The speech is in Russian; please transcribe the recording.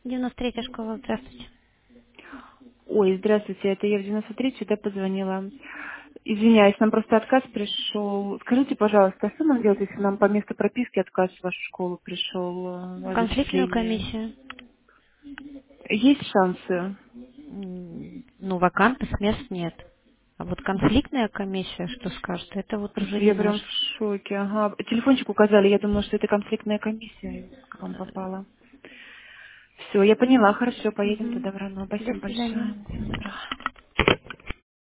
93-я школа, здравствуйте. Ой, здравствуйте, это я в 93 сюда позвонила. Извиняюсь, нам просто отказ пришел. Скажите, пожалуйста, а что нам делать, если нам по месту прописки отказ в вашу школу пришел о Конфликтную зачислении? комиссию. Есть шансы? Ну, вакантных мест нет. А вот конфликтная комиссия, что скажет, это вот уже Просто не я прям наш. в шоке. Ага. Телефончик указали, я думала, что это конфликтная комиссия к вам попала. Все, я поняла, хорошо, поедем Мгм. туда в Рано. До Спасибо свидания. большое. Всего доброго.